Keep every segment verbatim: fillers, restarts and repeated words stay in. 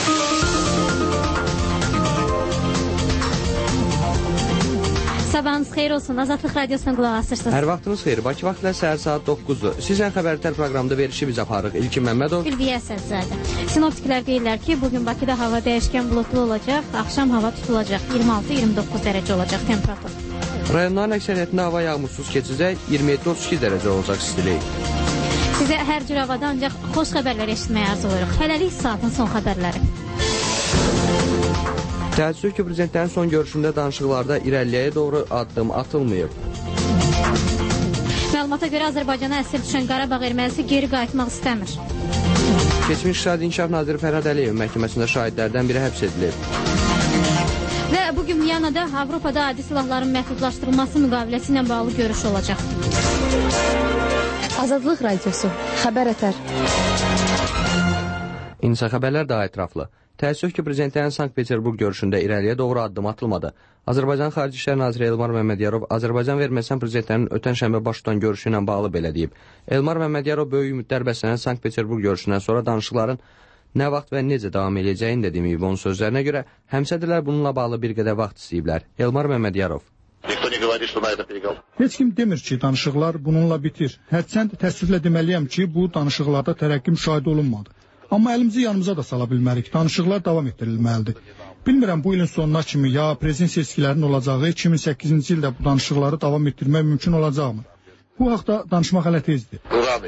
Sabahınız xeyir olsun. Azadlıq Radiosundan qulaq asırsınız. Hər vaxtınız xeyir. Bakı vaxtla səhər saat doqquzdur. Sizlə xəbərlər proqramda verişi biz aparırıq. İlkin Məmmədov. Ülviyə Səbzədə. Sinoptiklər deyirlər ki, bugün Bakıda hava dəyişkən bulutlu olacaq. Axşam hava tutulacaq. iyirmi altı iyirmi doqquz dərəcə olacaq temperatur. Rayonların əksəriyyətində hava yağmursuz keçəcək. iyirmi yeddi otuz iki dərəcə olacaq istilik. Sizə hər cür havada ancaq xoş xəbərlər eşitməyə arzulayırıq. Hələlik saatın son xəbərləri. Təəssüf ki, prezidentlərin son görüşündə danışıqlarda irəliliyə doğru addım atılmayıb. Məlumata görə Azərbaycana əsir düşən Qarabağ ermənisi geri qayıtmaq istəmir. Keçmiş İqtisadi İnkişaf Naziri Fərhad Əliyev məhkəməsində şahidlərdən biri həbs edilib. Və bugün Viyanada Avropada adi silahların məhdudlaşdırılması müqaviləsi ilə bağlı görüş olacaq. Azadlıq Radiosu, xəbər ətər. İnsan xəbərlər daha ətraflı. Təəssüf ki, prezidentlərin Sankt-Peterburq görüşündə irəliyə doğru addım atılmadı. Azərbaycan Xarici İşlər Naziri Elmar Məmmədiyarov Azərbaycan və Ermənistan prezidentlərinin ötən şənbə baş tutan görüşü ilə bağlı belə deyib. Elmar Məmmədiyarov böyük ümidlər bəslənən Sankt-Peterburq görüşündən sonra danışıqların nə vaxt və necə davam edəcəyini də deməyib. Onun sözlərinə görə həmsədrlər bununla bağlı bir qədər vaxt istəyiblər. Elmar Məmmədiyarov. Heç kim demir ki, danışıqlar bununla bitir. Hərçənd təəssüflə deməliyəm ki, bu danışıqlarda tərəqqi müşahidə olunmadı. Amma əlimizi yanımıza da sala bilmərik. Danışıqlar davam etdirilməlidir. Bilmirəm bu ilin sonuna kimi ya prezident seçkilərinin olacağı iki min səkkizinci ildə bu danışıqları davam etdirmək mümkün olacaqmı? Bu haqda danışmaq hələ tezdir.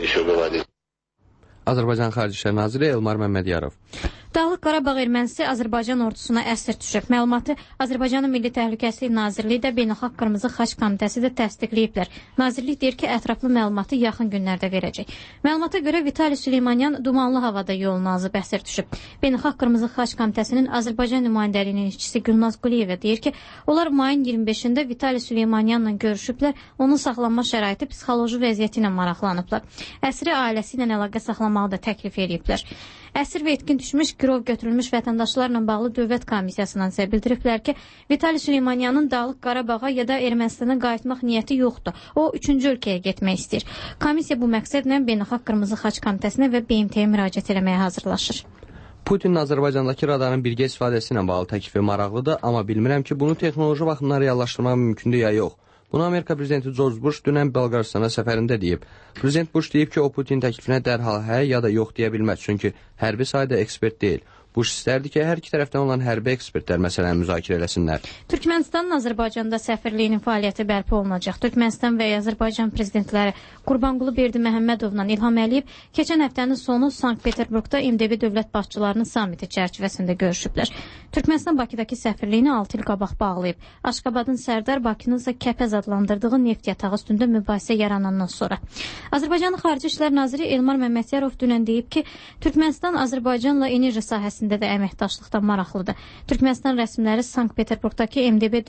Azərbaycan Xarici İşlər Naziri Elmar Məmmədiyarov. Dağlıq Qarabağ ermənisi Azərbaycan ordusuna əsir düşüb. Məlumatı Azərbaycanın Milli Təhlükəsizlik Nazirliyi də Beynəlxalq Qırmızı Xaç Komitəsi də təsdiqləyiblər. Nazirlik deyir ki, ətraflı məlumatı yaxın günlərdə verəcək. Məlumata görə Vitali Süleymanyan dumanlı havada yolunu azıb əsir düşüb. Beynəlxalq Qırmızı Xaç Komitəsinin Azərbaycan nümayəndəliyinin işçisi Gülnaz Quliyeva deyir ki, onlar mayın iyirmi beşində Vitali Süleymanyanla görüşüblər, onun saxlanma şəraiti, psixoloji vəziyyəti ilə maraqlanıblar. Əsiri ailəsi ilə əlaqə saxlamağı da təklif ediblər. Əsir və etkin düşmüş, girov götürülmüş vətəndaşlarla bağlı dövlət komissiyasından isə bildiriblər ki, Vitali Süleymanyanın Dağlıq Qarabağa ya da Ermənistana qayıtmaq niyyəti yoxdur. O, üçüncü ölkəyə getmək istəyir. Komissiya bu məqsədlə Beynəlxalq Qırmızı Xaç Komitəsinə və B M T-yə müraciət eləməyə hazırlaşır. Putinin Azərbaycandakı radarın birgə istifadəsi ilə bağlı təklifi maraqlıdır, amma bilmirəm ki, bunu texnoloji baxımdan reallaşdırmaq mümkündür ya yox. Bunu Amerika prezidenti George Bush dünən Bolqarıstana səfərində deyib. Prezident Bush deyib ki, o Putin təklifinə dərhal hə ya da yox deyə bilməz, çünki hərbi sahədə ekspert deyil. Bush istərdi ki, hər iki tərəfdən olan hərbi ekspertlər məsələni müzakirə eləsinlər. Türkmənistanın Azərbaycanda səfirliyinin fəaliyyəti bərpa olunacaq. Türkmənistan və Azərbaycan prezidentləri Qurbanqulu Berdi Məhəmmədovla İlham Əliyev keçən həftənin sonu Sankt-Peterburqda M D B dövlət başçılarının samiti çərçivəsində görüşüblər. Türkmənistan Bakıdakı səfirliyini altı il qabaq bağlayıb. Aşqabadın Sərdar, Bakının isə Kəpəz adlandırdığı neft yatağı üstündə mübahisə yaranandan sonra. Azərbaycanın Xarici İşlər Naziri Elmar Məmmədiyarov dünən deyib ki, Türkmənistan Azərbaycanla enerji sahəsində də əməkdaşlıqdan maraqlıdır. Türkmənistan rəsmiləri Sankt-Peterburqdakı M D B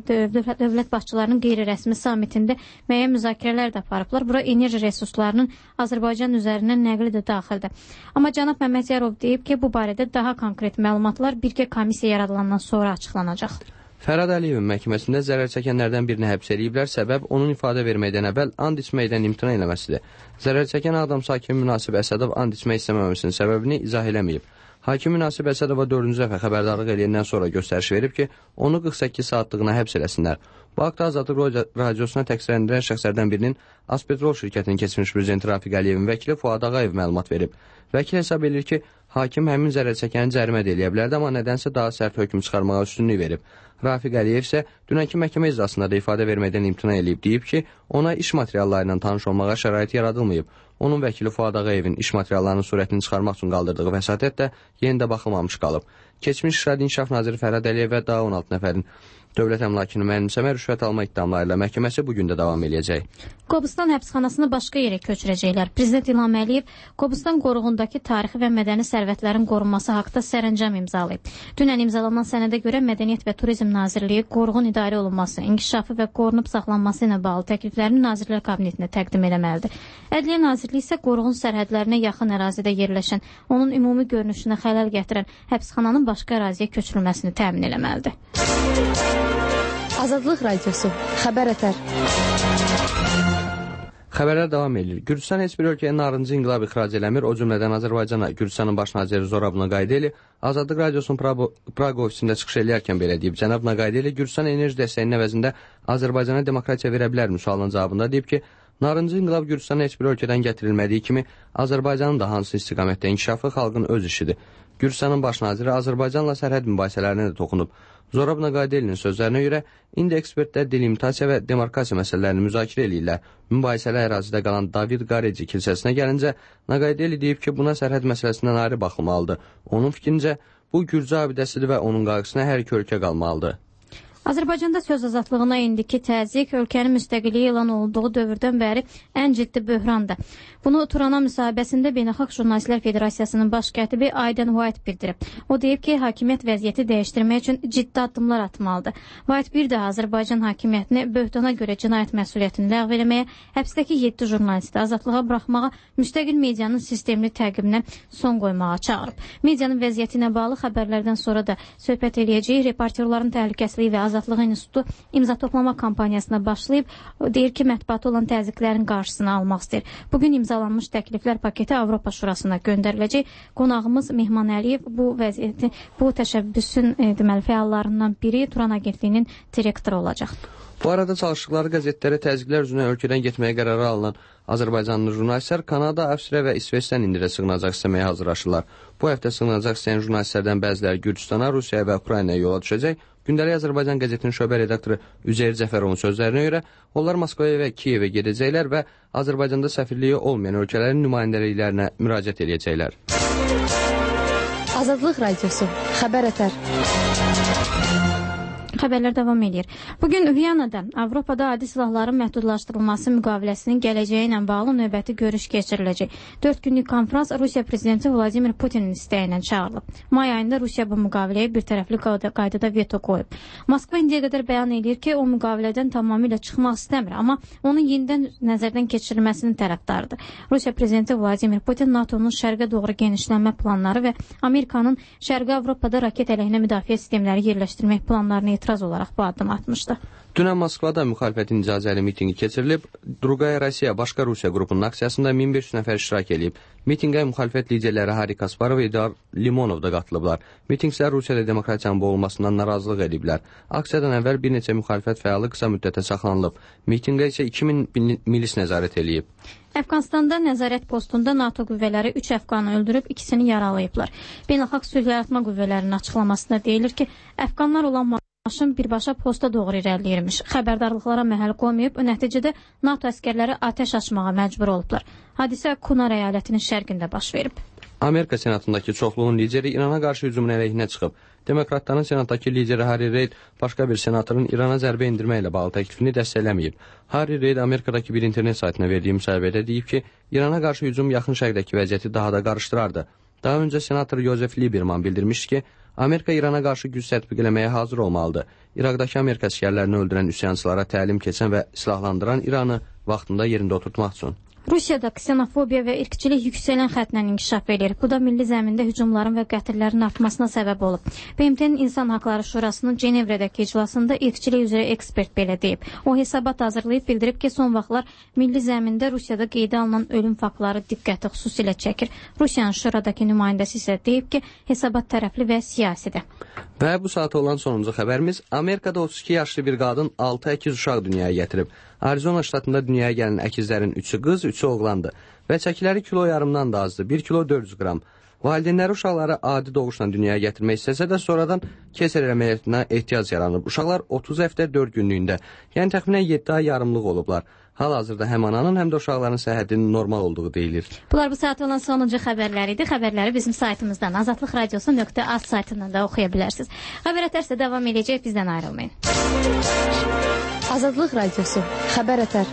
dövlət başçılarının qeyri-rəsmi samitində müəyyən müzakirələr də aparıblar. Bura enerji resurslarının Azərbaycan üzərindən nəqli də daxildir. Amma cənab Məmmədiyarov deyib ki, bu barədə daha konkret məlumatlar birgə komissiya yaradılandan sonra açıqlanacaq. Fərhad Əliyevin məhkəməsində zərər çəkənlərdən birini həbs ediblər, səbəb onun ifadə verməkdən əvvəl and içməkdən imtina eləməsidir. Zərər çəkən Ağdam sakini Münasib Əsədov and içmək istəməməsinin səbəbini izah eləməyib. Hakim Münasib Əsədova dördüncü dəfə xəbərdarlıq eləyəndən sonra göstəriş verib ki, onu qırx səkkiz saatlığına həbs eləsinlər. Bu haqda Azadlıq Radiosuna təqsirləndirən şəxslərdən birinin Aspetrol şirkətinin keçmiş prezidenti Rafiq Əliyevin vəkili Fuad Ağayev məlumat verib. Vəkil hesab edir ki, hakim həmin zərər çəkəni cərimə eləyə bilərdi, amma nədənsə daha sərt hökm çıxarmağa üstünlük verib. Rafiq Əliyev isə dünənki məhkəmə iclasında da ifadə verməkdən imtina eləyib, deyib ki, ona iş materialları ilə tanış olmağa şərait yaradılmayıb. Onun vəkili Fuad Ağayevin iş materiallarının surətini çıxarmaq üçün qaldırdığı vəsatət də yenidə baxılmamış qalıb. Keçmiş İqtisadi İnkişaf Naziri Fərhad Əliyev və daha on altı nəfərin dövlət əmlakını mənimsəmə, rüşvət alma iddiaları ilə məhkəməsi bugün də davam edəcək. Qobustan həbsxanasını başqa yerə köçürəcəklər. Prezident İlham Əliyev Qobustan qoruğundakı tarixi və mədəni sərvətlərin qorunması haqqında sərəncam imzalayıb. Dünən imzalanan sənədə görə Mədəniyyət və Turizm Nazirliyi qoruğun idarə olunması, inkişafı və qorunub saxlanması ilə bağlı təkliflərini Nazirlər Kabinetinə təqdim eləməlidir. Ədliyyə Nazirliyi isə qoruğun sərhədlərinə yaxın ərazidə yerləşən, onun ümumi görünüşünə xələl gətirən həbsxananın başqa əraziyə köçürülməsini təmin eləməlidir. Azadlıq Radiosu, xəbər ətər. Xəbərlər davam edir. Gürcüstan heç bir ölkəyə narıncı inqilab ixrac eləmir, o cümlədən Azərbaycana. Gürcüstanın baş naziri Zorab Naqaydeli Azadlıq Radiosunun Praqa ofisində çıxış eləyərkən belə deyib. Cənab Naqaydeli Gürcüstan enerji dəstəyinin əvəzində Azərbaycana demokratiya verə bilərmi sualının cavabında deyib ki, narıncı inqilab Gürcüstana heç bir ölkədən gətirilmədiyi kimi Azərbaycanın da hansı istiqamətdə inkişafı xalqın öz işidir. Gürcüstanın baş naziri Azərbaycanla sərhəd mübahisələrinə də toxunub. Zorab Naqaydeli'nin sözlərinə görə, indi ekspertlər delimitasiya və demarkasiya məsələlərini müzakirə eləyirlər. Mübahisəli ərazidə qalan David Qareci kilsəsinə gəlincə, Naqaydeli deyib ki, buna sərhəd məsələsindən ayrı baxılmalıdır. Onun fikrincə, bu Gürcü abidəsidir və onun qarşısına hər iki ölkə qalmalıdır. Azərbaycanda söz azadlığına indiki təzyiq ölkənin müstəqilliyi elan olduğu dövrdən bəri ən ciddi böhrandır. Bunu Turana müsahibəsində Beynəlxalq Jurnalistlər Federasiyasının baş kətibi Aiden White bildirib. O deyib ki, hakimiyyət vəziyyəti dəyişdirmək üçün ciddi addımlar atmalıdır. White bir daha Azərbaycan hakimiyyətini böhtana görə cinayət məsuliyyətini ləğv eləməyə, həbsdəki yeddi jurnalisti azadlığa buraxmağa, müstəqil medianın sistemli təqibinə son qoymağa çağırıb. Medianın vəziyyəti ilə bağlı xəbərlərdən sonra da söhbət eləyəcək, reporterların təhlükəsizliyi və Azadlıq İnstitutu imza toplama kampaniyasına başlayıb, deyir ki, mətbuata olan təzyiqlərin qarşısını almaq istəyir. Bugün imzalanmış təkliflər paketi Avropa Şurasına göndəriləcək. Qonağımız Mehman Əliyev bu vəziyyəti, bu təşəbbüsün e, deməli fəallarından biri Turan Agentliyinin direktoru olacaq. Bu arada çalışdıqları qəzetlərə təzyiqlər üzrə ölkədən getməyə qərarı alınan Azərbaycanlı jurnalistlər Kanada, Avstriya və İsveçdən indirə sığınacaq istəməyə hazırlaşırlar. Bu həftə sığınacaq istəyən jurnalistlərdən bəziləri Gürcüstana, Rusiyaya və Ukraynaya yola düşəcək. Gündəlik Azərbaycan qəzetinin şöbə redaktoru Üzeyir Cəfərovun sözlərinə görə onlar Moskvaya və Kiyevə gedəcəklər və Azərbaycanda səfirliyi olmayan ölkələrin nümayəndəliklərinə müraciət edəcəklər. Azadlıq Radiosu, xəbər ətər. Xəbərlər davam edir. Bugün Viyanada Avropada adi silahların məhdudlaşdırılması müqaviləsinin gələcəyi ilə bağlı növbəti görüş keçiriləcək. dörd günlük konfrans Rusiya prezidenti Vladimir Putinin istəyi ilə çağırılıb. May ayında Rusiya bu müqaviləyə bir tərəfli qaydada veto qoyub. Moskva indiyə qədər bəyan edir ki, o müqavilədən tamamilə çıxmaq istəmir, amma onun yenidən nəzərdən keçirilməsinin tərəfdarıdır. Rusiya prezidenti Vladimir Putin NATO'nun şərqə doğru genişlənmə planları və Amerikanın Şərqi Avropada raket əleyhinə müdafiə sistemləri yerləşdirmək planlarını etiraz olaraq bu addım atmışdı. Dünən Moskvada müxalifətin icazəli mitingi keçirilib. Drugaya Rusiya, başqa Rusiya qrupunun aksiyasında min beş yüz nəfər iştirak edib. Mitingə müxalifət liderləri Hari Kasparov və İdar Limonov da qatılıblar. Mitingçilər Rusiyada demokratiyanın boğulmasından narazılıq ediblər. Aksiyadan əvvəl bir neçə müxalifət fəalı qısa müddətə saxlanılıb. Mitingə isə iki min milis nəzarət edib. Əfqanistanda nəzarət postunda NATO qüvvələri üç əfqanı öldürüb, ikisini yaralayıblar. Beynəlxalq sülh yaratma qüvvələrinin açıqlamasında deyilir ki, əfqanlar olan maşın birbaşa posta doğru irəliləyirmiş. Xəbərdarlıqlara məhəl qoymayıb, nəticədə NATO əskərləri atəş açmağa məcbur olublar. Hadisə Kunar əyalətinin şərqində baş verib. Amerika senatındakı çoxluğun lideri İrana qarşı hücumun əleyhinə çıxıb. Demokratların senatdakı lideri Harry Reid başqa bir senatorun İrana zərbə endirmə ilə bağlı təklifini dəstəkləməyib. Harry Reid Amerikadakı bir internet saytına verdiyi müsahibədə deyib ki, İrana qarşı hücum yaxın şərqdəki vəziyyəti daha da qarışdırardı. Daha öncə senator Joseph Lieberman bildirmişdi ki, Amerika İrana qarşı güc tətbiq eləməyə hazır olmalıdır. İraqdakı Amerika əsgərlərini öldürən üsyançılara təlim keçən və silahlandıran İranı vaxtında yerində oturtmaq üçün. Rusiyada ksenofobiya və irqçilik yüksələn xəttlə inkişaf edir. Bu da milli zəmində hücumların və qətillərin artmasına səbəb olub. B M T-nin İnsan Haqları Şurasının Cenevrədəki iclasında irqçilik üzrə ekspert belə deyib. O hesabat hazırlayıb bildirib ki, son vaxtlar milli zəmində Rusiyada qeydə alınan ölüm faktları diqqəti xüsusilə çəkir. Rusiyanın Şuradakı nümayəndəsi isə deyib ki, hesabat tərəfli və siyasidir. Və bu saata olan sonuncu xəbərimiz, Amerikada otuz iki yaşlı bir qadın altı əkiz uşaq dünyaya gətirib. Arizona ştatında dünyaya gələn əkizlərin üçü qız, üçü oğlandı və çəkiləri kilo yarımdan da azdı, bir kilo dörd yüz qram. Valideynləri uşaqları adi doğuşla dünyaya gətirmək istəsə də sonradan keser əməliyyatına ehtiyac yaranıb. Uşaqlar otuz həftə dörd günlüyündə, yəni təxminən yeddi ay yarımlıq olublar. Hal-hazırda həm ananın, həm də uşaqların səhhətinin normal olduğu deyilir. Bunlar bu saat olan sonuncu xəbərlər idi. Xəbərləri bizim saytımızdan, azadlıq radiosu nöqtə az saytından da oxuya bilərsiniz. Xəbər ətərsə davam edəcək, bizdən ayrılmayın. Azadlıq Radiosu, xəbər ətər.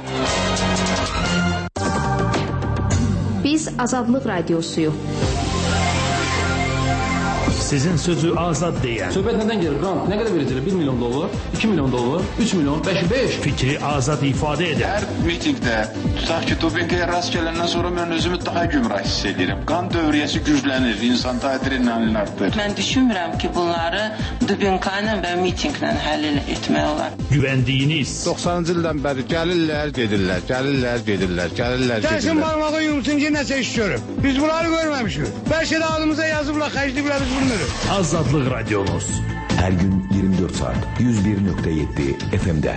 Biz Azadlıq Radiosuyuq. Sizin sözü azad deyən. Söhbət nədən gelir? Qrant nə qədər verəcəklər? bir milyon dollar, iki milyon dollar, üç milyon, beş, beş. Fikri azad ifadə edən. Hər mitingdə tutaq ki, dopinqaya rast gələndən sonra mən özümü daha gümrah hiss edirəm. Qan dövriyyəsi güclənir, insanda adrenalin artır. Mən düşünmürəm ki, bunları dopinqayla və mitinqlə həll etmək olar. Güvəndiyiniz. doxsanıncı ildən bəri gəlirlər, gedirlər, gəlirlər, gedirlər, gəlirlər, gedirlər. Gəlsin barmağı yumsun ki, nəsə iş görüb. Biz bunları görməmişik. Bəlkə də adımıza yazıblar, xərcliyiblər, biz bilmirik. Azadlıq Radyonuz. Hər gün iyirmi dörd saat yüz bir nöqtə yeddi F M-də.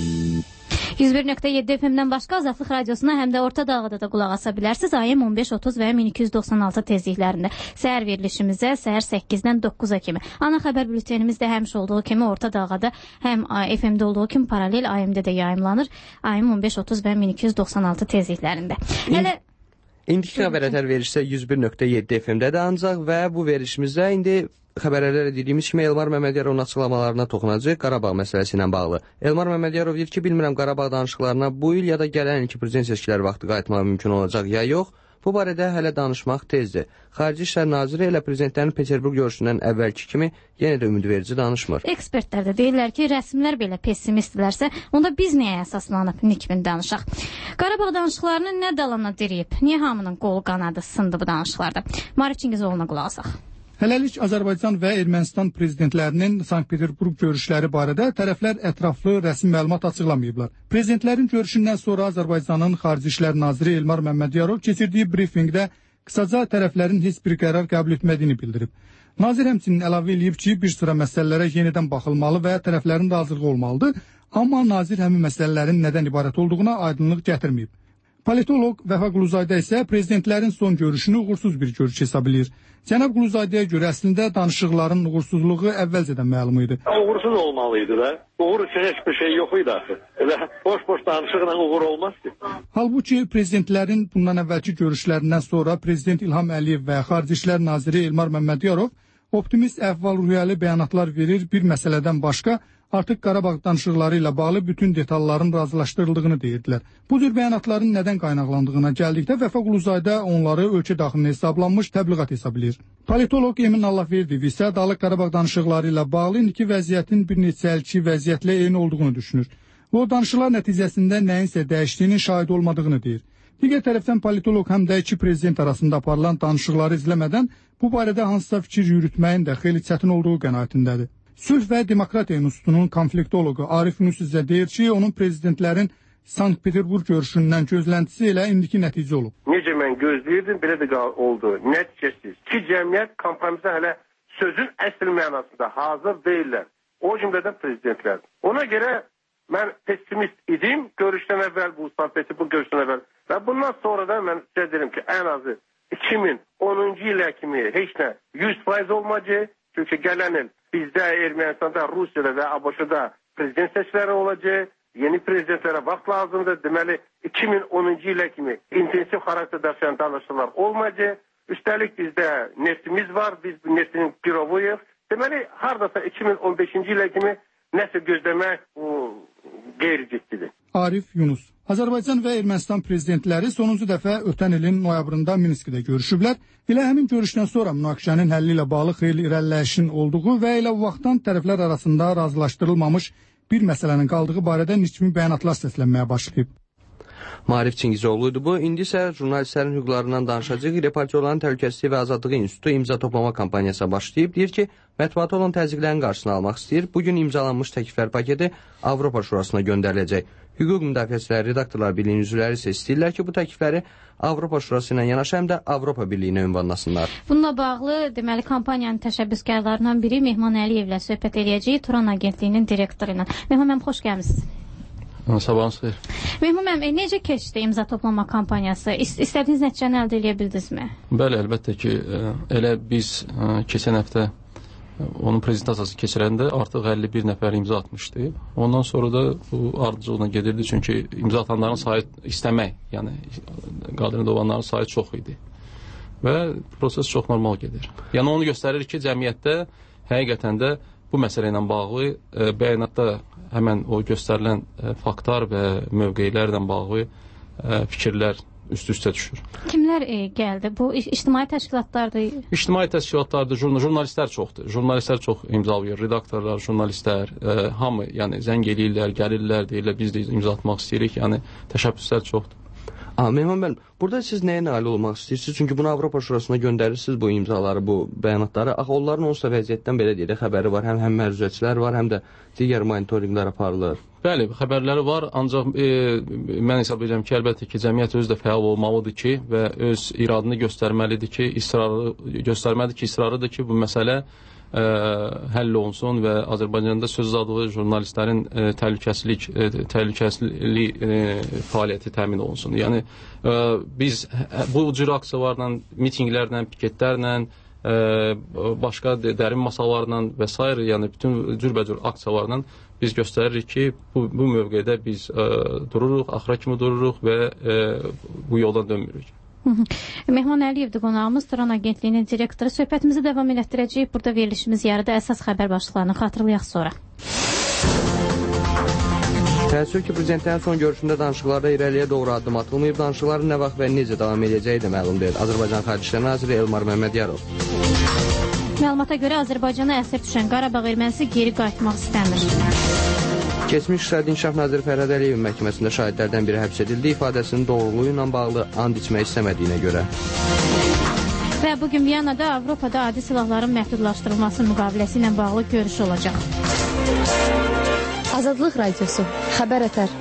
yüz bir nöqtə yeddi F M-dən başqa Azadlıq Radiosuna həm də Orta Dağda da qulaq asa bilərsiniz. A M on beş otuz və min iki yüz doxsan altı tezliklərində. Səhər verilişimizə səhər səkkizdən doqquza kimi. Ana xəbər bültenimiz də həmişə olduğu kimi Orta Dağda həm F M-də olduğu kimi paralel A M-də də yayımlanır. A M on beş otuz və min iki yüz doxsan altı tezliklərində. Hələ İndiki xəbərətər verişsə yüz bir nöqtə yeddi F M-də də ancaq və bu verişimizdə indi xəbərlərlə dediyimiz kimi Elmar Məmmədyarovun açıqlamalarına toxunacaq Qarabağ məsələsi ilə bağlı. Elmar Məmmədyarov deyir ki, bilmirəm Qarabağ danışıqlarına bu il ya da gələn ilki prezident seçkiləri vaxtı qayıtmaq mümkün olacaq ya yox. Bu barədə hələ danışmaq tezdir. Xarici İşlər Naziri elə prezidentlərin Peterburq görüşündən əvvəlki kimi yenə də ümidverici danışmır. Ekspertlər də deyirlər ki, rəsmilər belə pessimistdirlərsə, onda biz niyə əsaslanıb nikbin danışaq? Qarabağ danışıqlarını nə dalana diriyib? Niyə hamının qolu qanadı sındı bu danışıqlarda? Marif Çingizoğlu'na qulaq asaq. Hələlik Azərbaycan və Ermənistan prezidentlərinin Sankt-Peterburq görüşləri barədə tərəflər ətraflı rəsmi məlumat açıqlamayıblar. Prezidentlərin görüşündən sonra Azərbaycanın Xarici İşlər Naziri Elmar Məmmədiyarov keçirdiyi brifinqdə qısaca tərəflərin heç bir qərar qəbul etmədiyini bildirib. Nazir həmçinin əlavə edib ki, bir sıra məsələlərə yenidən baxılmalı və tərəflərin razılığı olmalıdır, amma nazir həmin məsələlərin nədən ibarət olduğuna aydınlıq gətirməyib. Politolog Vəfa Quluzayda isə prezidentlərin son görüşünü uğursuz bir görüş hesab edir. Cənab Quluzaydaya görə əslində danışıqların uğursuzluğu əvvəlcədən məlum idi. Uğursuz olmalıydı da. Uğur üçün heç bir şey yox idi axı. Elə boş-boş danışıqla uğur olmaz ki. Halbuki prezidentlərin bundan əvvəlki görüşlərindən sonra Prezident İlham Əliyev və Xarici İşlər Naziri Elmar Məmmədiyarov optimist əhval-ruhiyyəli bəyanatlar verir, bir məsələdən başqa artıq Qarabağ danışıqları ilə bağlı bütün detalların razılaşdırıldığını deyirdilər. Bu cür bəyanatların nədən qaynaqlandığına gəldikdə Vəfa Quluzayda onları ölkə daxilində hesablanmış təbliğat hesab edir. Politolog Emin Allahverdiyev isə Dağlıq Qarabağ danışıqları ilə bağlı indiki vəziyyətin bir neçə ilki vəziyyətlə eyni olduğunu düşünür. O, danışıqlar nəticəsində nəyinsə dəyişdiyinin şahid olmadığını deyir. Digər tərəfdən politolog həm də iki prezident arasında aparılan danışıqları izləmədən bu barədə hansısa fikir yürütməyin də xeyli çətin olduğu qənaətindədir. Sülh və Demokratiya İnstitutunun konfliktologu Arif Yunus isə deyir ki, onun prezidentlərin Sankt-Peterburq görüşündən gözləntisi elə indiki nəticə olub. Necə mən gözləyirdim, belə də oldu. Nəticəsiz. Ki, cəmiyyət kompromisə hələ sözün əsl mənasında hazır deyirlər. O cümlədən prezidentlər. Ona görə mən pessimist idim, görüşdən əvvəl bu Sankt-Peterburq görüşdən əvvəl. Və bundan sonra da mən sizə dedim ki, ən azı iki min onuncu ilə kimi heç nə yüz faiz olmayacaq. Çünki gələn il bizdə Ermənistanda, Rusiyada və ABŞ-da prezident seçkiləri olacaq. Yeni prezidentlərə vaxt lazımdır. Deməli, iki min onuncu ilə kimi intensiv xarakter daşıyan danışıqlar olmayacaq. Üstəlik bizdə neftimiz var, biz bu neftin girovuyuq. Deməli, haradasa iki min on beşinci ilə kimi nəsə gözləmək bu qeyri-ciddidir. Arif Yunus. Azərbaycan və Ermənistan prezidentləri sonuncu dəfə ötən ilin noyabrında Minskdə görüşüblər. Elə həmin görüşdən sonra münaqişənin həlli ilə bağlı xeyli irəliləyişin olduğu və elə vaxtdan tərəflər arasında razılaşdırılmamış bir məsələnin qaldığı barədə nikbin bəyanatlar səslənməyə başlayıb. Marif Çingizoğlu'ydu bu. İndi isə jurnalistlərin hüquqlarından danışacaq. Reportyorların Təhlükəsizliyi və Azadlığı İnstitutu imza toplama kampaniyası başlayıb. Deyir ki, mətbuata olan təzyiqlərin qarşısını almaq istəyir. Bugün imzalanmış təkliflər paketi Avropa Şurasına göndəriləcək. Hüquq müdafiəçiləri, redaktorlar birliyinin üzvləri isə istəyirlər ki, bu təklifləri Avropa Şurası ilə yanaşı həm də Avropa Birliyinə ünvanlasınlar. Bununla bağlı, deməli, kampaniyanın təşəbbüskarlarından biri Mehman Əliyevlə söhbət edəcəyik, Turan Agentliyinin direktoru ilə. Mehman mənim, xoş gəlmişsiniz. Sabahınız xeyir. Mehman mənim, necə keçdi imza toplama kampaniyası? İstədiyiniz nəticəni əldə edə bildinizmi? Bəli, əlbəttə ki, elə biz keçən həftə onun prezentasiyası keçirəndə artıq əlli bir nəfər imza atmışdı. Ondan sonra da bu ardıcılıqla gedirdi, çünki imza atanların sayı istəmək, yəni qadını doğanların sayı çox idi. Və proses çox normal gedir. Yəni onu göstərir ki, cəmiyyətdə həqiqətən də bu məsələ ilə bağlı e, bəyanatda həmən o göstərilən e, faktlar və mövqeylərlə bağlı e, fikirlər üst-üstə düşür. Kimlər e, gəldi? Bu ictimai təşkilatlardır? İctimai təşkilatlardır, jurnal jurnalistlər çoxdur. Jurnalistlər çox imzalayır, redaktorlar, jurnalistlər, e, hamı, yəni zəng eləyirlər, gəlirlər, deyirlər biz də imza atmaq istəyirik. Yəni təşəbbüslər çoxdur. Aa, Mehman müəllim, burada siz nəyə nail olmaq istəyirsiniz? Çünki bunu Avropa Şurasına göndərirsiniz bu imzaları, bu bəyanatları. Axı onların onsuz da vəziyyətdən belə deyək, xəbəri var, həm həm məruzəçilər var, həm də digər monitorinqlər aparılır. Bəli, xəbərləri var, ancaq e, mən hesab edirəm ki, əlbəttə ki, cəmiyyət özü də fəal olmalıdır ki və öz iradını göstərməlidir ki, israrı göstərməlidir ki, israrıdır ki, bu məsələ ə, həll olunsun və Azərbaycanda söz adığı jurnalistlərin ə, təhlükəsizlik ə, təhlükəsizlik ə, fəaliyyəti təmin olunsun. Yəni ə, biz bu cür aksiyalarla, mitinqlərlə, piketlərlə, ə, başqa dərin masalarla və s. yəni bütün cürbəcür aksiyalarla biz göstəririk ki, bu, bu mövqedə biz ə, dururuq, axıra kimi dururuq və ə, bu yoldan dönmürük. Mehman Əliyevdir qonağımız, Turan Agentliyinin direktoru. Söhbətimizi davam elətdirəcəyik. Burada verilişimiz yarıda əsas xəbər başlıqlarını xatırlayaq sonra. Təəssüf ki, prezidentlərin son görüşündə danışıqlarda irəliyə doğru addım atılmayıb. Danışıqların nə vaxt və necə davam edəcəyi də məlum deyil. Azərbaycan Xarici İşlər Naziri Elmar Məmmədiyarov. Məlumata görə Azərbaycana əsir düşən Qarabağ ermənisi geri qayıtmaq istəmir. Keçmiş İqtisadi İnkişaf Naziri Fərhad Əliyevin məhkəməsində şahidlərdən biri həbs edildi, ifadəsinin doğruluğu ilə bağlı and içmək istəmədiyinə görə. Və bugün Viyanada Avropada adi silahların məhdudlaşdırılması müqaviləsi ilə bağlı görüş olacaq. Azadlıq Radiosu, xəbər ətər.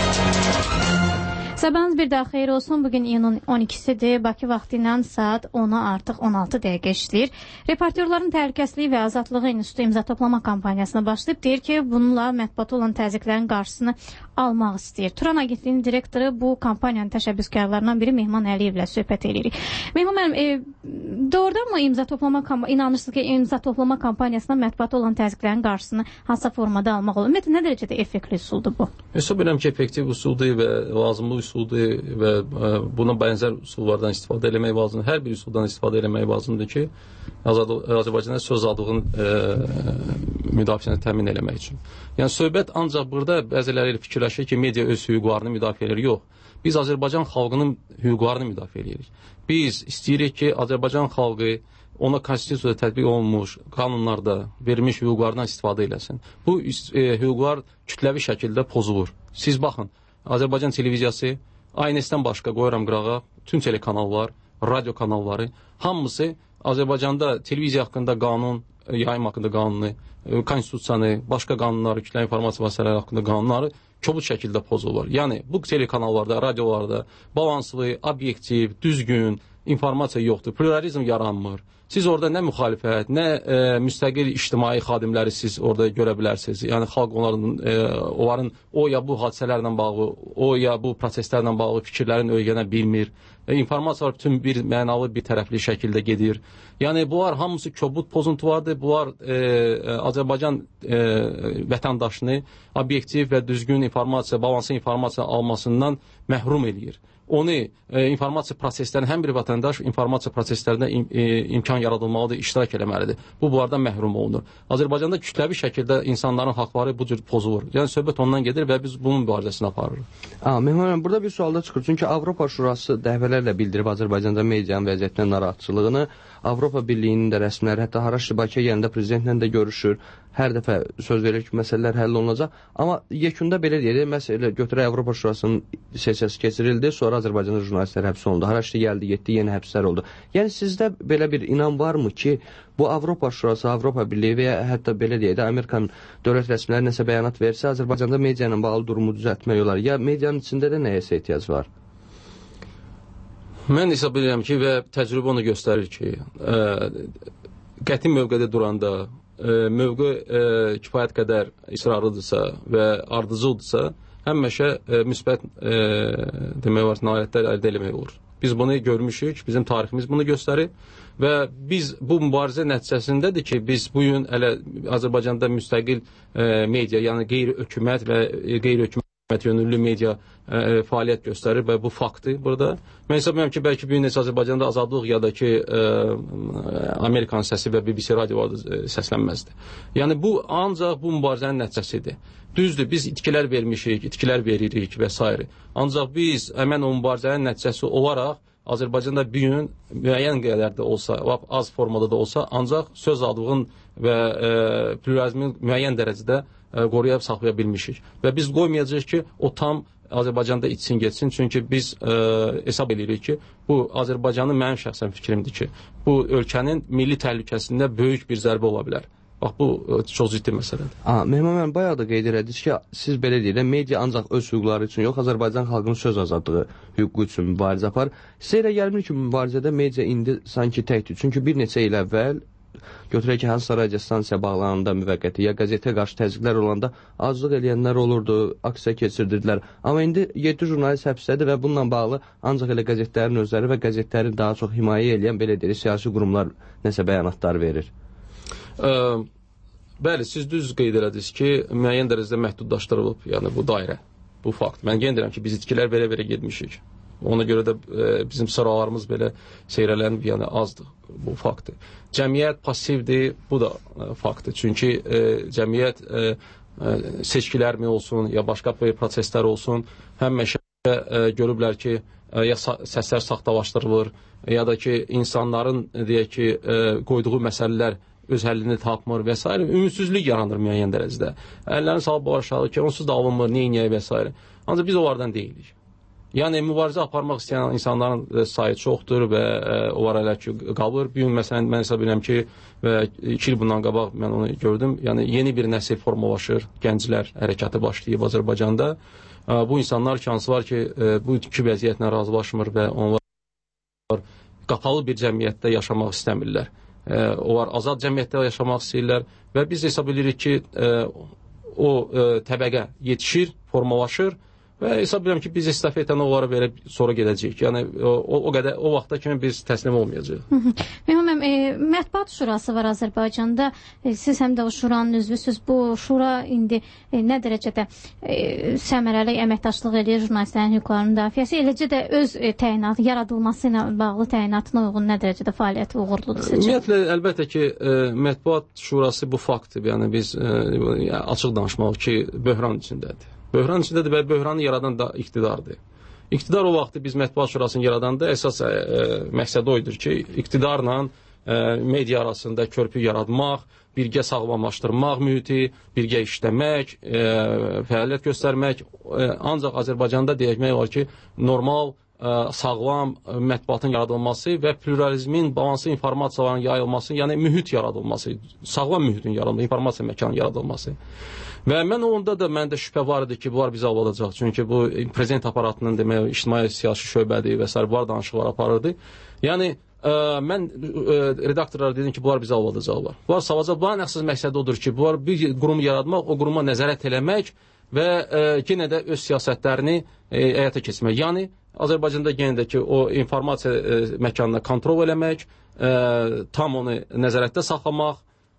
Sabahınız bir daha xeyir olsun. Bugün iyunun on ikisidir. Bakı vaxtı ilə saat ona artıq on altı dəqiqə işləyir. Reportyorların Təhlükəsizliyi və Azadlığı İnstitutu imza toplama kampaniyasına başlayıb deyir ki, bununla mətbuata olan təzyiqlərin qarşısını almaq istəyir. Turan Agentliyinin direktoru bu kampaniyanın təşəbbüskarlarından biri Mehman Əliyevlə söhbət edirik. Mehman müəllim, e, doğrudan mı imza toplama inanırsınız ki, imza toplama kampaniyasına mətbuata olan təzyiqlərin qarşısını hansı formada almaq olur? Ümumiyyətlə, nə dərəcədə effektli üsuldur bu? Hesab edirəm ki, effektiv üsuldur və lazımlı üsuldur və ə, buna bənzər üsullardan istifadə eləmək lazımdır. Hər bir üsuldan istifadə eləmək lazımdır ki, Azərbaycanda söz aldığın ə, müdafiəsini təmin eləmək üçün. Yəni, söhbət ancaq burada bəziləri fikirləşir ki, media öz hüquqlarını müdafiə edir. Yox, biz Azərbaycan xalqının hüquqlarını müdafiə edirik. Biz istəyirik ki, Azərbaycan xalqı ona konstitusiyada tətbiq olunmuş qanunlarda verilmiş hüquqlardan istifadə eləsin. Bu e, hüquqlar kütləvi şəkildə pozulur. Siz baxın, Azərbaycan televiziyası, A N S-dən başqa qoyuram qırağa, bütün telekanallar, radio kanalları, hamısı Azərbaycanda televiziya haqqında qanun, yayım haqqında qanunu, konstitusiyanı, başqa qanunları, kütləvi informasiya vasitələri haqqında qanunları kobud şəkildə pozulur. Yəni, bu telekanallarda, radiolarda balanslı, obyektiv, düzgün informasiya yoxdur, pluralizm yaranmır. Siz orada nə müxalifət, nə e, müstəqil ictimai xadimləri siz orada görə bilərsiniz. Yəni, xalq onların, e, onların o ya bu hadisələrlə bağlı, o ya bu proseslərlə bağlı fikirlərin öyrənə bilmir. E, informasiyalar bütün bir mənalı, bir tərəfli şəkildə gedir. Yəni, bunlar hamısı kobud pozuntulardır. Bunlar e, Azərbaycan e, vətəndaşını obyektiv və düzgün informasiya, balanslı informasiya almasından məhrum eləyir. Onu e, informasiya proseslərinin, hər bir vətəndaş informasiya proseslərində im, e, imkan yaradılmalıdır, iştirak eləməlidir. Bu, bunlardan məhrum olunur. Azərbaycanda kütləvi şəkildə insanların haqları bu cür pozulur. Yəni, söhbət ondan gedir və biz bunun mübarizəsini aparırıq. Mehman, burada bir sualda çıxır. Çünki Avropa Şurası dəfələrlə bildirib Azərbaycanda medianın vəziyyətindən narahatçılığını. Avropa Birliyinin də rəsmiləri, hətta Haraşli Bakıya gələndə prezidentlə də görüşür. Hər dəfə söz verir ki, məsələlər həll olunacaq. Amma yekunda belə deyək, məsələ götürək Avropa Şurasının sessiyası keçirildi, sonra Azərbaycanda jurnalistlər həbs olundu. Haraşli gəldi, getdi, yeni həbslər oldu. Yəni sizdə belə bir inan varmı ki, bu Avropa Şurası, Avropa Birliyi və ya hətta belə deyək də Amerikan dövlət rəsmiləri nəsə bəyanat versə, Azərbaycanda medianın bağlı durumu düzəltmək olar? Ya medianın içində də nəyəsə ehtiyac var? Mən hesab edirəm ki, və təcrübə onu göstərir ki, ə, qəti mövqedə duranda, ə, mövqe ə, kifayət qədər israrlıdırsa və ardıcıldırsa, həmişə ə, müsbət ə, demək var, nailiyyətlər əldə eləmək olur. Biz bunu görmüşük, bizim tariximiz bunu göstərir və biz bu mübarizə nəticəsindədir ki, biz bugün hələ Azərbaycanda müstəqil ə, media, yəni qeyri-hökumət və qeyri-hökumət yönümlü media ə, fəaliyyət göstərir və bu faktdır burada. Mən hesab edirəm ki, bəlkə bir neçə Azərbaycanda Azadlıq ya da ki ə, Amerikan səsi və B B C radio səslənməzdir. Yəni bu ancaq bu mübarizənin nəticəsidir. Düzdür, biz itkilər vermişik, itkilər veririk və s. Ancaq biz həmən o mübarizənin nəticəsi olaraq Azərbaycanda bir gün müəyyən qədər də olsa, az formada da olsa, ancaq söz azadlığın və e, pluralizmin müəyyən dərəcədə e, qoruyub saxlaya bilmişik. Və biz qoymayacağıq ki, o tam Azərbaycanda içsin, geçsin. Çünki biz e, hesab edirik ki, bu Azərbaycanın mənim şəxsən fikrimdir ki, bu ölkənin milli təhlükəsində böyük bir zərbə ola bilər. Bax, bu çox ciddi məsələdir. Mehman müəllim, bayaq da qeyd elədiniz ki, siz belə deyilən, media ancaq öz hüquqları üçün yox, Azərbaycan xalqının söz azadlığı hüququ üçün mübarizə apar. Sizə elə gəlmir ki, mübarizədə media indi sanki təkdir. Çünki bir neçə il əvvəl, götürək ki, hansısa radio stansiya bağlananda müvəqqəti, ya qəzetə qarşı təzyiqlər olanda azlıq eləyənlər olurdu, aksiya keçirdirdilər. Amma indi yeddi jurnalist həbsdədir və bununla bağlı ancaq elə qəzetlərin özləri və qəzetləri daha çox himayə eləyən, belə deyir, siyasi qurumlar nəsə bəyanatlar verir. Ə, bəli, siz düz qeyd elədiniz ki, müəyyən dərəcədə məhdudlaşdırılıb, yəni bu dairə, bu fakt. Mən qeyd edirəm ki, biz itkilər verə-verə gedmişik. Ona görə də e, bizim sıralarımız belə seyrələnib, yəni azdır, bu faktdır. Cəmiyyət passivdir, bu da e, faktdır. Çünki e, cəmiyyət e, e, seçkilərmi olsun, ya başqa bir proseslər olsun, həmişə e, görüblər ki, e, ya səslər saxtalaşdırılır, ya da ki, insanların, deyək ki, e, qoyduğu məsələlər öz həllini tapmır və s. Ümidsizlik yaranır müəyyən dərəcədə. Əllərini salıb aşağı ki, onsuz da alınmır, neyniyək və s. Ancaq biz onlardan deyilik. Yəni, mübarizə aparmaq istəyən insanların sayı çoxdur və ə, onlar hələ ki, qalır. Bir gün, məsələn, mən hesab edirəm ki, və iki il bundan qabaq mən onu gördüm. Yəni, yeni bir nəsil formalaşır, gənclər hərəkatı başlayıb Azərbaycanda. Ə, bu insanlar ki, hansı var ki, ə, bu iki vəziyyətlə razılaşmır və onlar qapalı bir cəmiyyətdə yaşamaq istəmirlər. E, onlar azad cəmiyyətdə yaşamaq istəyirlər və biz hesab edirik ki, e, o e, təbəqə yetişir, formalaşır və hesab edirəm ki, biz estafetəni onlara verib sonra gedəcəyik. Yəni o, o qədər o vaxta kimi biz təslim olmayacağıq. Mehman, e, Mətbuat Şurası var Azərbaycanda. E, siz həm də o şuranın üzvüsüz. Bu şura indi e, nə dərəcədə e, səmərəli əməkdaşlıq edir jurnalistlərin hüquqlarının müdafiəsi, eləcə də öz e, təyinatı yaradılması ilə bağlı təyinatına uyğun nə dərəcədə fəaliyyət uğurludur sizcə? Ümumiyyətlə, əlbəttə ki, e, Mətbuat Şurası bu faktdır. Yəni biz e, açıq danışmaq ki, böhran içindədir. Böhran içindədir və böhranı yaradan da iqtidardır. İqtidar o vaxtı biz Mətbuat Şurasını yaradanda əsas e, məqsədi oydur ki, iqtidarla e, media arasında körpü yaratmaq, birgə sağlamlaşdırmaq mühiti, birgə işləmək, e, fəaliyyət göstərmək. E, ancaq Azərbaycanda deyəkmək var ki, normal, e, sağlam mətbuatın yaradılması və pluralizmin, balanslı informasiyaların yayılması, yəni mühit yaradılması, sağlam mühitin yaradılması, informasiya məkanının yaradılması. Və mən onda da məndə şübhə var idi ki, bunlar bizi alacaq. Çünki bu prezident aparatının demək, ictimai siyasi şöbədir və s. bunlar danışıqlar aparırdı. Yəni ə, mən ə, redaktorlara dedim ki, bunlar bizi alacaqlar. Bunlar savacaq. Bunların əsas məqsədi odur ki, bunlar bir qurumu yaratmaq, o quruma nəzarət eləmək və ə, yenə də öz siyasətlərini ə, həyata keçirmək. Yəni Azərbaycanda yenə də ki, o informasiya ə, məkanına kontrol eləmək, ə, tam onu nəzarətdə saxlamaq,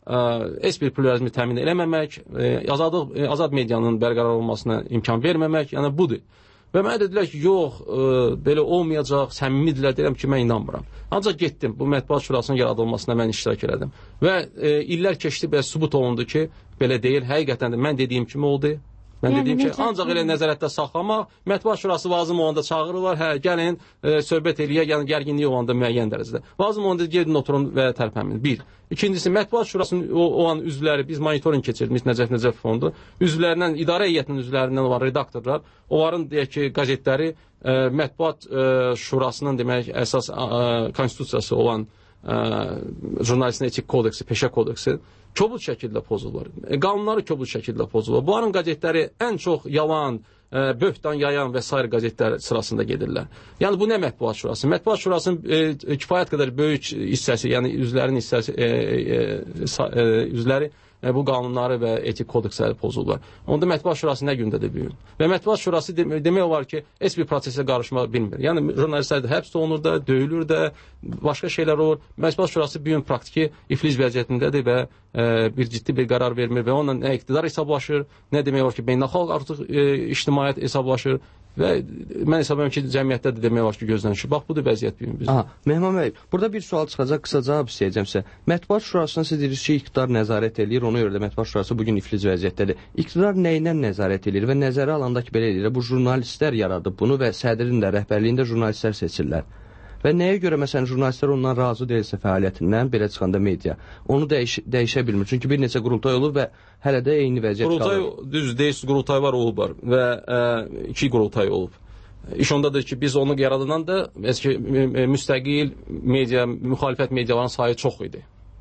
heç bir pluralizmi təmin eləməmək, azadlıq, azad medianın bərqərar olmasına imkan verməmək, yəni budur. Və mənə dedilər ki, yox, belə olmayacaq, səmimidirlər, deyirəm ki, mən inanmıram. Ancaq getdim, bu Mətbuat Şurasının yaradılmasına mən iştirak elədim. Və e, illər keçdi, belə sübut olundu ki, belə deyil, həqiqətən də mən dediyim kimi oldu. Mən yəni, dediyim ki, ancaq elə nəzarətdə saxlamaq, Mətbuat Şurası lazım olanda çağırırlar, hə, gəlin, e, söhbət eləyək, yəni gərginliyi olanda müəyyən dərəcədə. Lazım olanda gedin oturun və tərpənin. Bir. İkincisi, Mətbuat Şurasının o, o an üzvləri, biz monitoring keçirdik, Nəcəf Nəcəf fondu, üzvlərindən, idarə heyətinin üzvlərindən olan redaktorlar, onların, deyək ki, qəzetləri e, Mətbuat e, Şurasının, demək, əsas e, konstitusiyası olan e, jurnalistin etik kodeksi, peşə kodeksi, kobud şəkildə pozulur. E, qanunları kobud şəkildə pozulur. Bunların qəzetləri ən çox yalan, e, böhtan yayan və s. qəzetlər sırasında gedirlər. Yəni bu nə Mətbuat Şurası? Mətbuat Şurasının e, kifayət qədər böyük hissəsi, yəni üzvlərin hissəsi, e, e, e, üzvləri e, bu qanunları və etik kodeksləri pozurlar. Onda Mətbuat Şurası nə gündədir bu gün? Və Mətbuat Şurası de demək olar ki, heç bir prosesə qarışmaq bilmir. Yəni jurnalistlər də həbs olunur da, döyülür də, başqa şeylər olur. Mətbuat Şurası bu gün praktiki iflic vəziyyətindədir və e, bir ciddi bir qərar vermir və onunla nə iqtidar hesablaşır, nə demək olar ki, beynəlxalq artıq e, ictimai cəmaət hesablaşır və mən hesablayıram ki, cəmiyyətdə də demək var ki, gözlənişir. Bax, budur vəziyyət bizim. Aha, Mehman bəy, burada bir sual çıxacaq, qısa cavab istəyəcəm sizə. Mətbuat Şurasına siz deyirsiniz ki, iqtidar nəzarət eləyir, ona görə də Mətbuat Şurası bugün iflic vəziyyətdədir. İqtidar nə ilə nəzarət eləyir və nəzərə alanda ki, belə eləyir, bu jurnalistlər yaradıb bunu və sədrin də, rəhbərliyində jurnalistlər seçirlər. Və nəyə görə, məsələn, jurnalistlər ondan razı deyilsə fəaliyyətindən, belə çıxanda media, onu dəyiş dəyişə bilmir. Çünki bir neçə qurultay olub və hələ də eyni vəziyyət qurultay, qalır. Düz deyirsiniz, qurultaylar olub var və ə, iki qurultay olub. İş ondadır ki, biz onu yaradılan da ki, müstəqil media, müxalifət mediaların sayı çox idi.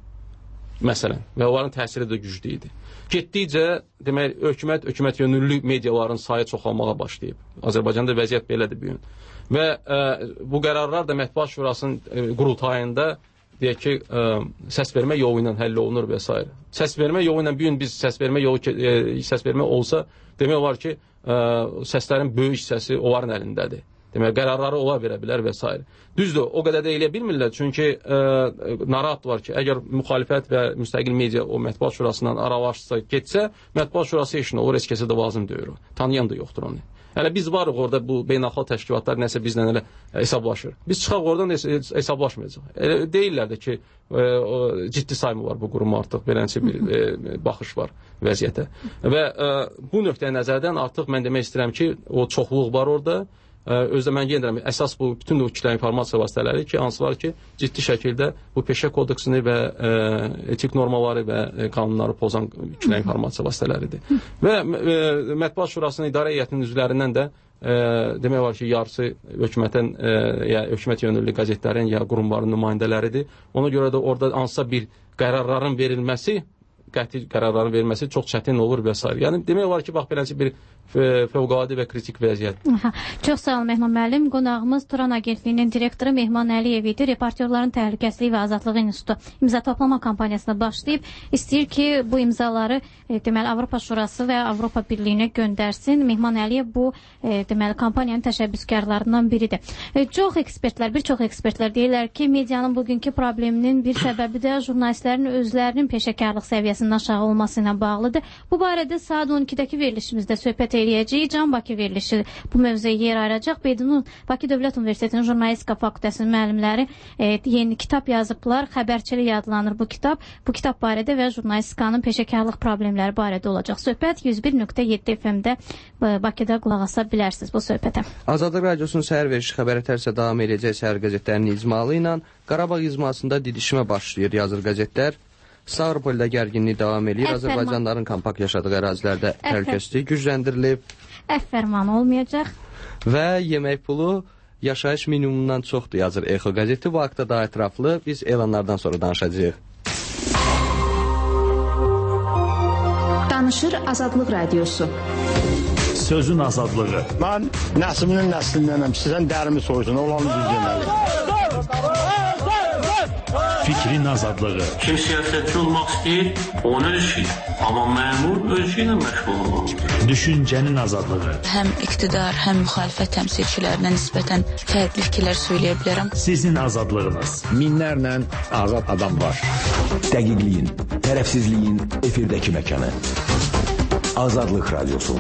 Məsələn, və onların təsiri də güclü idi. Getdikcə, demək, hökumət, hökumət yönüllü mediaların sayı çoxalmağa başlayıb. Azərbaycanda vəziyyət belədir bu gün. Və ə, bu qərarlar da Mətbuat Şurasının ə, qurultayında deyək ki, ə, səs vermə yolu ilə həll olunur və s. Səs vermə yolu ilə bir gün biz səs vermə yolu ə, səs vermə olsa, demək olar ki, ə, səslərin böyük hissəsi onların əlindədir. Demək, qərarları ola verə bilər və s. Düzdür, o qədər də eləyə bilmirlər, çünki ə, narahat var ki, əgər müxalifət və müstəqil media o Mətbuat Şurasından aralaşsa, getsə, Mətbuat Şurası heç nə olur, heç kəsə də lazım deyir o. Tanıyan da yoxdur onu. Hələ biz varıq orada, bu beynəlxalq təşkilatlar nəsə bizlə elə hesablaşır. Biz çıxaq oradan hesablaşmayacaq. Elə deyirlər də ki, e, o, ciddi sayımı var bu qurum artıq, beləcə bir e, baxış var vəziyyətə. Və e, bu nöqtəyə nəzərdən artıq mən demək istəyirəm ki, o çoxluq var orada. Özdə mən yenirəm, əsas bu bütün bu kütlə informasiya vasitələri ki, hansılar ki, ciddi şəkildə bu peşə kodeksini və e, etik normaları və e, qanunları pozan kütlə informasiya vasitələridir. Və e, Mətbuat Şurasının idarə heyətinin üzvlərindən də e, demək var ki, yarısı hökumətən, e, ya hökumət yönüllü qəzetlərin ya qurumların nümayəndələridir. Ona görə də orada hansısa bir qərarların verilməsi, qəti qərarların verilməsi çox çətin olur və s. Yəni demək olar ki, bax beləcə bir fövqəladə və kritik vəziyyət. Aha, çox sağ olun Mehman müəllim. Qonağımız Turan Agentliyinin direktoru Mehman Əliyev idi. Reportyorların Təhlükəsizliyi və Azadlığı İnstitutu imza toplama kampaniyasına başlayıb istəyir ki, bu imzaları e, deməli Avropa Şurası və Avropa Birliyinə göndərsin. Mehman Əliyev bu e, deməli kampaniyanın təşəbbüskarlarından biridir. E, çox ekspertlər, bir çox ekspertlər deyirlər ki, medianın bugünkü probleminin bir səbəbi də jurnalistlərin özlərinin peşəkarlıq səviyyəsindən aşağı olması ilə bağlıdır. Bu barədə saat on ikidəki verilişimizdə söhbət eləyəcəyik. Can Bakı verilişi bu mövzuya yer ayıracaq. Beydunun Bakı Dövlət Universitetinin Jurnalistika Fakültəsinin müəllimləri e, yeni kitab yazıblar. Xəbərçilik adlanır bu kitab. Bu kitab barədə və jurnalistikanın peşəkarlıq problemləri barədə olacaq. Söhbət yüz bir nöqtə yeddi F M-də Bakıda qulaq asa bilərsiniz bu söhbətə. Azadlıq Radiosunun səhər verişi xəbər tərsə davam edəcək səhər qəzetlərinin icmalı ilə Qarabağ icmasında didişmə başlayır yazır qəzetlər. Stavropolda gərginlik davam edir. Azərbaycanlıların kompakt yaşadığı ərazilərdə təhlükəsizlik gücləndirilib. Əf fərmanı olmayacaq. Və yemək pulu yaşayış minimumundan çoxdur yazır Exo qəzeti. Bu haqda daha ətraflı biz elanlardan sonra danışacağıq. Danışır Azadlıq Radiosu. Sözün azadlığı. Mən nəslinin nəslindənəm. Sizdən dərimi soysun. Olanı düz deməli. Fikrin azadlığı. Kim siyasətçi olmaq istəyir, onu öz işi. Amma məmur öz işi ilə məşğul olmaq. Düşüncənin azadlığı. Həm iqtidar, həm müxalifət təmsilçilərinə nisbətən fərqli fikirlər söyləyə bilərəm. Sizin azadlığınız. Minlərlə azad adam var. Dəqiqliyin, tərəfsizliyin efirdəki məkanı. Azadlıq Radiosu.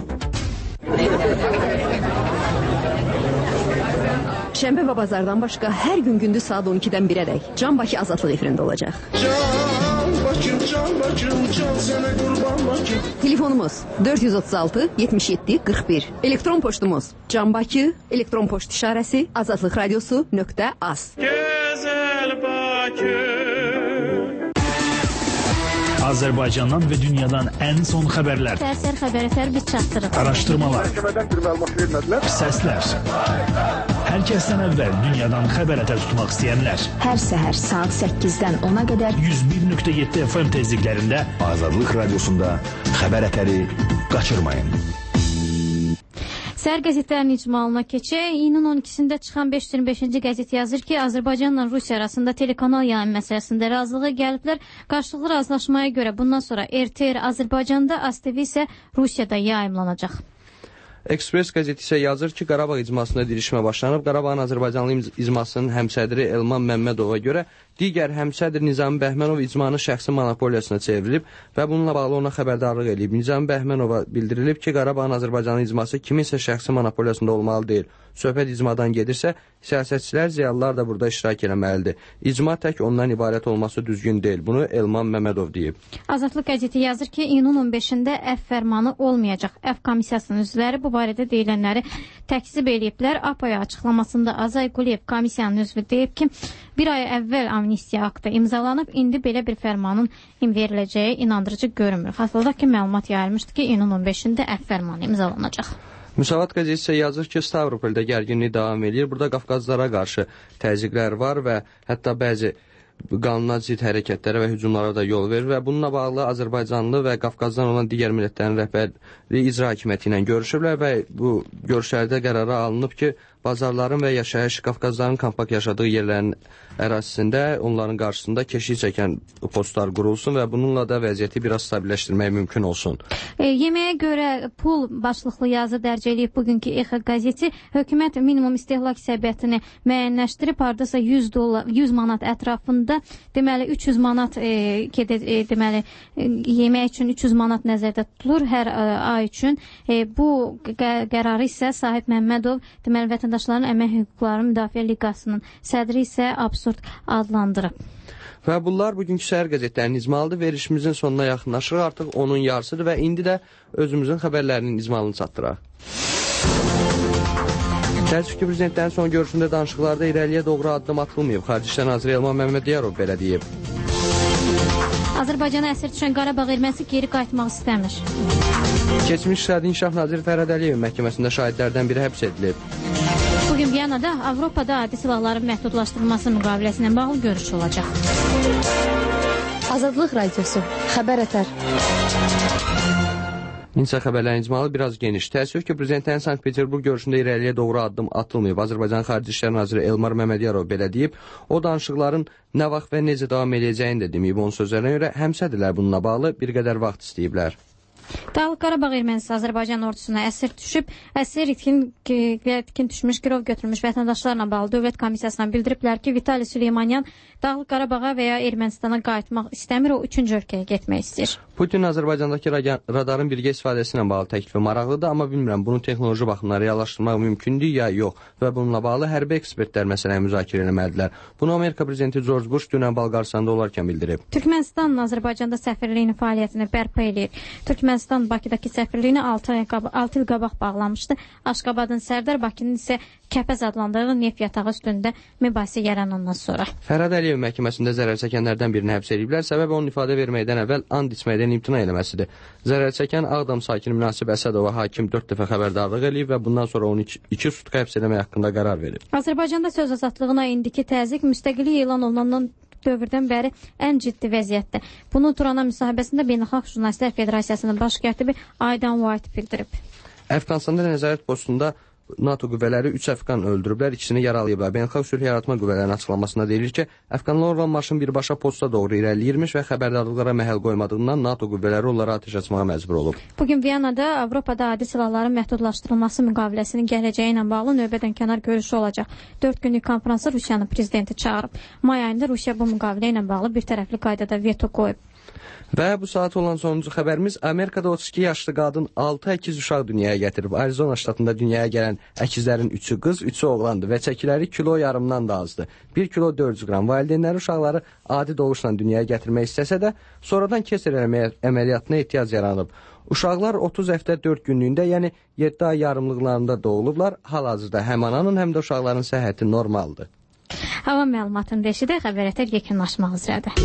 Şənbə və bazardan başqa hər gün gündüz saat on ikidən birədək Can Bakı Azadlıq efirində olacaq. Can Bakım, Can Bakım, Can sənə qurban Bakım. Telefonumuz dörd yüz otuz altı yetmiş yeddi qırx bir. Elektron poçtumuz Can Bakı, elektron poçt işarəsi azadlıq radiosu nöqtə az. Gözəl Bakı. Azərbaycandan və dünyadan ən son xəbərlər. Səhər xəbərlər biz çatdırırıq. Araşdırmalar. Məhkəmədən bir məlumat vermədilər. Səslər. Hər kəsdən əvvəl dünyadan xəbər ətər tutmaq istəyənlər. Hər səhər saat səkkizdən ona qədər yüz bir nöqtə yeddi F M tezliklərində Azadlıq Radiosunda xəbər ətəri qaçırmayın. Səhər qəzetlərinin icmalına keçək. İyunun on ikisində çıxan beş yüz iyirmi beşinci qəzet yazır ki, Azərbaycanla Rusiya arasında telekanal yayım məsələsində razılığa gəliblər. Qarşılıqlı razılaşmaya görə bundan sonra R T R Azərbaycanda, A S T V isə Rusiyada yayımlanacaq. Express qəzeti isə yazır ki, Qarabağ icmasında dirişmə başlanıb. Qarabağın Azərbaycanlı icmasının həmsədri Elman Məmmədova görə digər həmsədr Nizami Bəhmənov icmanı şəxsi monopoliyasına çevrilib və bununla bağlı ona xəbərdarlıq edib. Nizami Bəhmənova bildirilib ki, Qarabağın Azərbaycanın icması kiminsə şəxsi monopoliyasında olmalı deyil. Söhbət icmadan gedirsə, siyasətçilər, ziyalılar da burada iştirak eləməlidir. İcma tək ondan ibarət olması düzgün deyil. Bunu Elman Məmmədov deyib. Azadlıq qəzeti yazır ki, iyunun on beşində əf fərmanı olmayacaq. Əf komissiyasının üzvləri bu barədə deyilənləri təkzib eləyiblər. APOya açıqlamasında Azay Quliyev komissiyanın üzvü deyib ki, bir ay əvvəl amnistiya aktı imzalanıb, indi belə bir fərmanın veriləcəyi inandırıcı görünmür. Xatırladaq ki, məlumat yayılmışdı ki, iyunun on beşində əf fərmanı imzalanacaq. Müsavat qəzeti isə yazır ki, Stavropolda gərginlik davam edir. Burada Qafqazlara qarşı təzyiqlər var və hətta bəzi qanuna zid hərəkətlərə və hücumlara da yol verir və bununla bağlı Azərbaycanlı və Qafqazdan olan digər millətlərin rəhbərliyi icra hakimiyyəti ilə görüşüblər və bu görüşlərdə qərara alınıb ki, bazarların və yaşayış Qafqazların kompakt yaşadığı yerlərin ərazisində onların qarşısında keşik çəkən postlar qurulsun və bununla da vəziyyəti biraz stabilləşdirmək mümkün olsun. E, yeməyə görə pul başlıqlı yazı dərc eləyib bugünkü İX qəzeti. Hökumət minimum istehlak səviyyətini müəyyənləşdirib, hardasa yüz dollar, yüz manat ətrafında, deməli üç yüz manat e, gedə, e, deməli e, yemək üçün üç yüz manat nəzərdə tutulur hər e, ay üçün. E, bu qə qərarı isə Sahib Məmmədov, deməli Vətəndaşların Əmək Hüquqları Müdafiə Liqasının sədri isə absurd adlandırıb. Və bunlar bugünkü səhər qəzetlərinin icmalıdır. Verişimizin sonuna yaxınlaşırıq. Artıq onun yarısıdır və indi də özümüzün xəbərlərinin icmalını çatdıraq. Təəssüf ki, prezidentlərin son görüşündə danışıqlarda irəliyə doğru addım atılmayıb. Xarici İşlər naziri Elman Məmmədiyarov belə deyib. Azərbaycana əsir düşən Qarabağ ermənisi geri qayıtmaq istəmir. Keçmiş İqtisadi İnkişaf naziri Fərhad Əliyevin məhkəməsində şahidlərdən biri həbs edilib. Bugün Viyanada Avropada adi silahların məhdudlaşdırılması müqaviləsi ilə bağlı görüş olacaq. Azadlıq radiosu, xəbər ətər. İnsa xəbərlərin icmalı biraz geniş. Təəssüf ki, prezidentlərin Sankt-Peterburq görüşündə irəliyə doğru addım atılmayıb. Azərbaycan Xarici İşlər naziri Elmar Məmmədiyarov belə deyib. O danışıqların nə vaxt və necə davam edəcəyini də deməyib. Onun sözlərinə görə həmsədrlər bununla bağlı bir qədər vaxt istəyiblər. Dağlıq Qarabağ ermənisi Azərbaycan ordusuna əsir düşüb, əsir itkin, itkin düşmüş, girov götürmüş vətəndaşlarla bağlı dövlət komissiyasına bildiriblər ki, Vitali Süleymanyan Dağlıq Qarabağa və ya Ermənistana qayıtmaq istəmir, o üçüncü ölkəyə getmək istəyir. Putin Azərbaycandakı radarın birgə istifadəsi ilə bağlı təklifi maraqlıdır, amma bilmirəm, bunu texnoloji baxımdan reallaşdırmaq mümkündür ya yox və bununla bağlı hərbi ekspertlər məsələni müzakirə eləməlidirlər. Bunu Amerika prezidenti George Bush dünən Balqaristanda olarkən bildirib. Türkmənistan Azərbaycanda səfirliyinin fəaliyyətini bərpa edir. Türkmənistan Bakıdakı səfirliyini altı il qabaq bağlamışdı. Aşqabadın Sərdar, Bakının isə Kəpəz adlandığı neft yatağı üstündə mübahisə yaranandan sonra. Fərhad Əliyev məhkəməsində zərər çəkənlərdən birini həbs ediblər. Səbəbi onun ifadə verməkdən əvvəl and içməkdən imtina eləməsidir. Zərər çəkən Ağdam sakini Münasib Əsədova hakim dörd dəfə xəbərdarlıq eləyib və bundan sonra onu iki sutka həbs eləmək haqqında qərar verib. Azərbaycanda söz azadlığına indiki təzyiq müstəqillik elan olunandan dövrdən bəri ən ciddi vəziyyətdə. Bunu Turana müsahibəsində Beynəlxalq Jurnalistlər Federasiyasının baş katibi Aydan White bildirib. Əfqanistanda nəzarət postunda NATO qüvvələri üç əfqan öldürüblər, ikisini yaralayıblar. Beynəlxalq sülh yaratma qüvvələrinin açıqlamasında deyilir ki, əfqanlar olan maşın birbaşa posta doğru irəliləyirmiş və xəbərdarlıqlara məhəl qoymadığından NATO qüvvələri onlara atəş açmağa məcbur olub. Bugün Viyanada Avropada adi silahların məhdudlaşdırılması müqaviləsinin gələcəyi ilə bağlı növbədən kənar görüşü olacaq. dörd günlük konfransa Rusiyanın prezidenti çağırıb. May ayında Rusiya bu müqavilə ilə bağlı bir tərəfli qaydada veto qoyub. Və bu saat olan sonuncu xəbərimiz, Amerikada otuz iki yaşlı qadın altı əkiz uşaq dünyaya gətirib. Arizona ştatında dünyaya gələn əkizlərin üçü qız, üçü oğlandı və çəkiləri kilo yarımdan da azdı. bir kilo dörd yüz qram. Valideynləri uşaqları adi doğuşla dünyaya gətirmək istəsə də, sonradan keser əməliyyatına ehtiyac yaranıb. Uşaqlar otuz həftə dörd günlüyündə, yəni yeddi ay yarımlıqlarında doğulublar. Hal-hazırda həm ananın, həm də uşaqların səhhəti normaldır. Hava məlumatını deşidə xəbər ətər yekunlaşmaq üzrədir.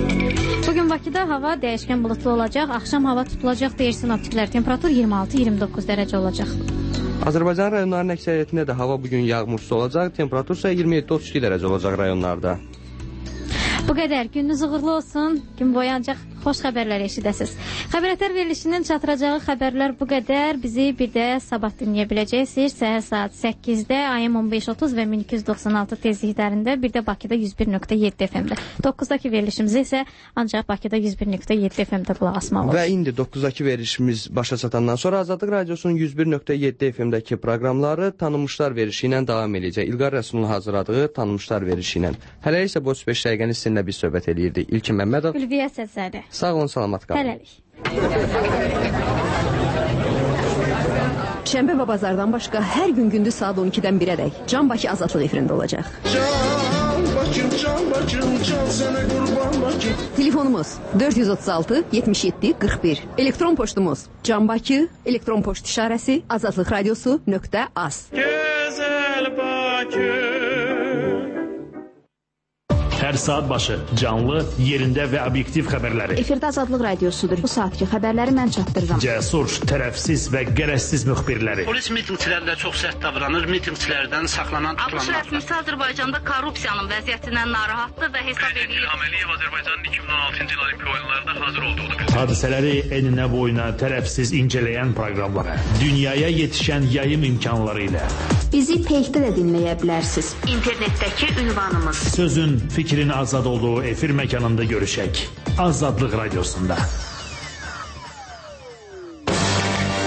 Bugün Bakıda hava dəyişkən bulutlu olacaq, axşam hava tutulacaq deyir sinoptiklər. Temperatur iyirmi altı iyirmi doqquz dərəcə olacaq. Azərbaycan rayonlarının əksəriyyətində də hava bugün yağmursuz olacaq, temperatur isə iyirmi yeddi otuz iki dərəcə olacaq rayonlarda. Bu qədər, gününüz uğurlu olsun, gün boyu ancaq xoş xəbərlər eşidəsiniz. Xəbərətər verilişinin çatıracağı xəbərlər bu qədər. Bizi bir də sabah dinləyə biləcəksiniz. Səhər saat səkkizdə A M on beş otuz və min iki yüz doxsan altı tezliklərində, bir də Bakıda yüz bir nöqtə yeddi F M-də. doqquzdakı verilişimizi isə ancaq Bakıda yüz bir nöqtə yeddi F M-də qulaq asmalı olur. Və indi doqquzdakı verilişimiz başa çatandan sonra Azadlıq Radiosunun yüz bir nöqtə yeddi F M-dəki proqramları tanınmışlar verilişi ilə davam edəcək. İlqar Rəsulun hazırladığı tanınmışlar verilişi ilə. Hələ isə bu otuz beş dəqiqəni sizinlə biz söhbət edirdik. İlkin Məmmədov, Ülviyə Səzədə. Sağ olun, salamat qalın. Hələlik. Şənbə və bazardan başqa hər gün gündüz saat on ikidən birədək Can Bakı Azadlıq efirində olacaq. Can Bakım, Can Bakım, can sənə qurban Bakım. Telefonumuz dörd yüz otuz altı yetmiş yeddi qırx bir. Elektron poçtumuz Can Bakı, elektron poçt işarəsi azadlıq radiosu nöqtə az. Gözəl Bakı. Hər saat başı canlı, yerində və obyektiv xəbərləri. Efirdə Azadlıq Radiosudur. Bu saatki xəbərləri mən çatdırıram. Cəsur, tərəfsiz və qərəzsiz müxbirləri. Polis mitingçilərlə çox sərt davranır, mitingçilərdən saxlanan tutulanlar. ABŞ rəsmisi Azərbaycanda korrupsiyanın vəziyyətindən narahatdır və hesab edir. İlham Əliyev Azərbaycanın iki min on altıncı il Olimpiya oyunlarında hazır olduğunu bildirdi. Hadisələri eninə boyuna tərəfsiz incələyən proqramlara, dünyaya yetişən yayım imkanları ilə. Bizi peykdə də dinləyə bilərsiniz. İnternetdəki ünvanımız. Sözün, fikrin azad olduğu efir məkanında görüşək. Azadlıq Radiosunda.